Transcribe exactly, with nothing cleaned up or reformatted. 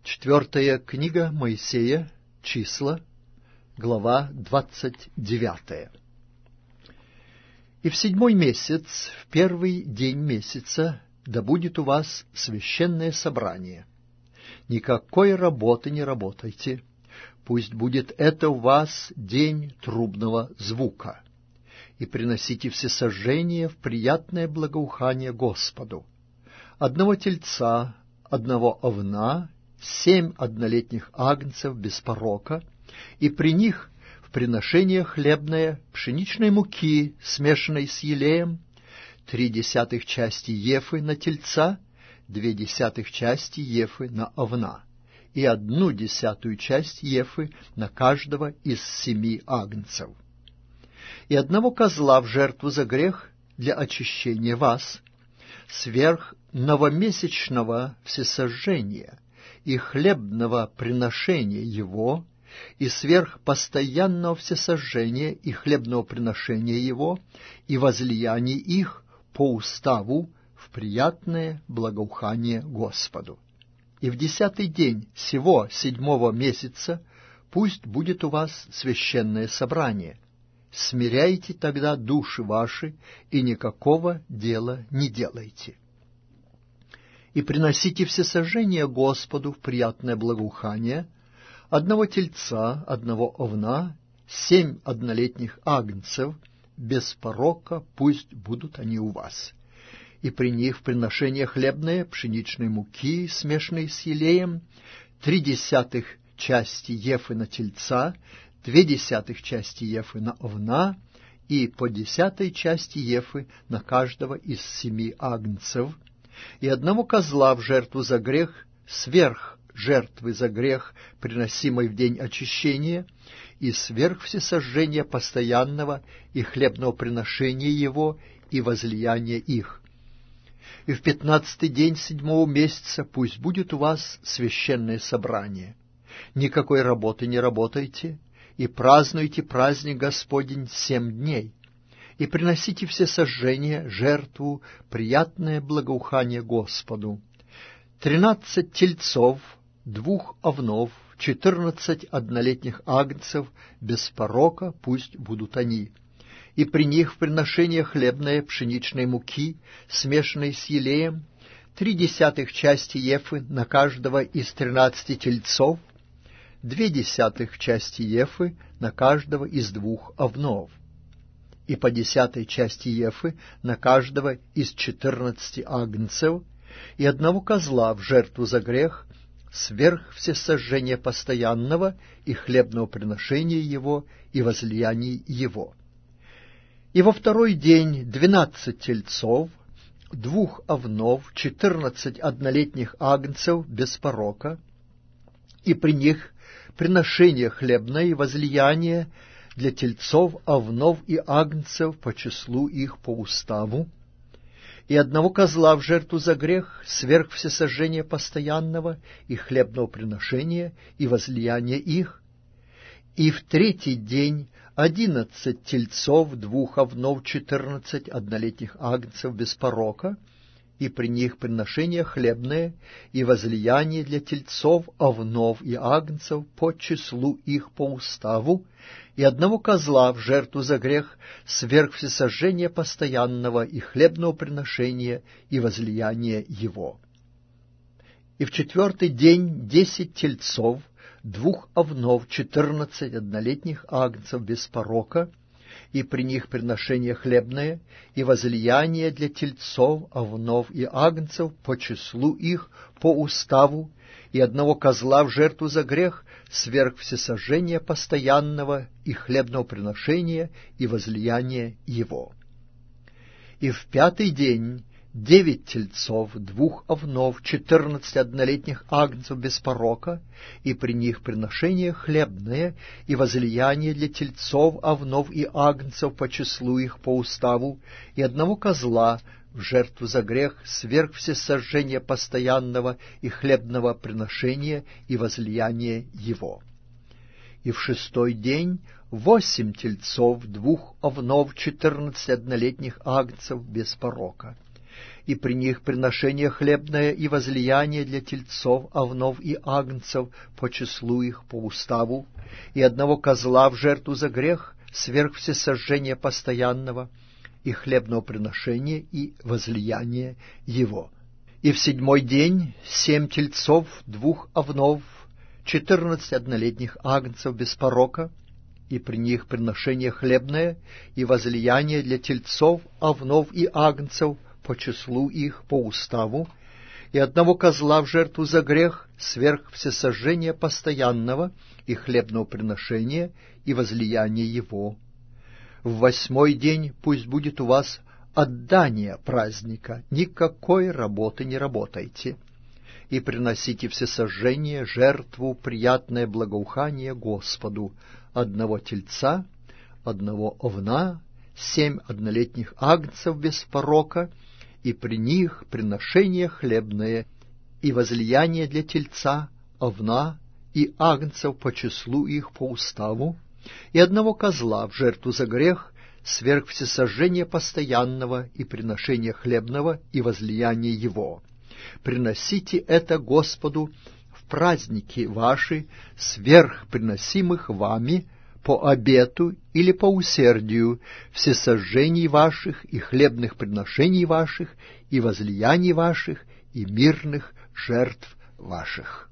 Четвертая книга Моисея, Числа, глава двадцать девятая. «И в седьмой месяц, в первый день месяца, да будет у вас священное собрание. Никакой работы не работайте, пусть будет это у вас день трубного звука. И приносите всесожжение в приятное благоухание Господу. Одного тельца, одного овна, семь однолетних агнцев без порока, и при них в приношение хлебное пшеничной муки, смешанной с елеем, три десятых части ефы на тельца, две десятых части ефы на овна, и одну десятую часть ефы на каждого из семи агнцев. И одного козла в жертву за грех для очищения вас, сверх новомесячного всесожжения и хлебного приношения его, и сверх постоянного всесожжения и хлебного приношения его, и возлияний их по уставу в приятное благоухание Господу. И в десятый день сего седьмого месяца пусть будет у вас священное собрание. Смиряйте тогда души ваши, и никакого дела не делайте. И приносите всесожжение Господу в приятное благоухание, одного тельца, одного овна, семь однолетних агнцев, без порока пусть будут они у вас. И при них в приношение хлебное пшеничной муки, смешанной с елеем, три десятых части ефы на тельца, две десятых части ефы на овна, и по десятой части ефы на каждого из семи агнцев, и одного козла в жертву за грех, сверх жертвы за грех, приносимой в день очищения, и сверх всесожжения постоянного и хлебного приношения его, и возлияния их. И в пятнадцатый день седьмого месяца пусть будет у вас священное собрание. Никакой работы не работайте, и празднуйте праздник Господень семь дней. И приносите все сожжения, жертву, приятное благоухание Господу. Тринадцать тельцов, двух овнов, четырнадцать однолетних агнцев, без порока пусть будут они. И при них в приношение хлебное пшеничной муки, смешанной с елеем, три десятых части ефы на каждого из тринадцати тельцов, две десятых части ефы на каждого из двух овнов, и по десятой части ефы на каждого из четырнадцати агнцев, и одного козла в жертву за грех, сверх всесожжения постоянного и хлебного приношения его и возлияний его. И во второй день двенадцать тельцов, двух овнов, четырнадцать однолетних агнцев без порока, и при них приношение хлебное и возлияние для тельцов, овнов и агнцев по числу их по уставу, и одного козла в жертву за грех, сверх всесожжения постоянного и хлебного приношения и возлияния их, и в третий день одиннадцать тельцов, двух овнов, четырнадцать однолетних агнцев без порока, и при них приношение хлебное и возлияние для тельцов, овнов и агнцев по числу их по уставу, и одного козла в жертву за грех, сверх всесожжения постоянного и хлебного приношения и возлияния его. И в четвертый день десять тельцов, двух овнов, четырнадцать однолетних агнцев без порока, и при них приношение хлебное и возлияние для тельцов, овнов и агнцев по числу их по уставу, и одного козла в жертву за грех, сверх всесожжения постоянного и хлебного приношения и возлияния его. И в пятый день девять тельцов, двух овнов, четырнадцать однолетних агнцев без порока, и при них приношение хлебное и возлияние для тельцов, овнов и агнцев по числу их по уставу, и одного козла в жертву за грех, сверх всесожжения постоянного и хлебного приношения и возлияния его. И в шестой день восемь тельцов, двух овнов, четырнадцать однолетних агнцев без порока, и при них приношение хлебное и возлияние для тельцов, овнов и агнцев по числу их, по уставу, и одного козла в жертву за грех, сверх всесожжения постоянного, и хлебного приношения и возлияния его. И в седьмой день семь тельцов, двух овнов, четырнадцать однолетних агнцев без порока, и при них приношение хлебное и возлияние для тельцов, овнов и агнцев по числу их, по уставу, и одного козла в жертву за грех, сверх всесожжения постоянного, и хлебного приношения и возлияния его. В восьмой день пусть будет у вас отдание праздника, никакой работы не работайте, и приносите всесожжение, жертву, приятное благоухание Господу, одного тельца, одного овна, семь однолетних агнцев без порока, и при них приношение хлебное и возлияние для тельца, овна и агнцев по числу их, по уставу, и одного козла в жертву за грех, сверх всесожжения постоянного и приношения хлебного и возлияния его. Приносите это Господу в праздники ваши, сверх приносимых вами по обету или по усердию, всесожжений ваших и хлебных приношений ваших и возлияний ваших и мирных жертв ваших.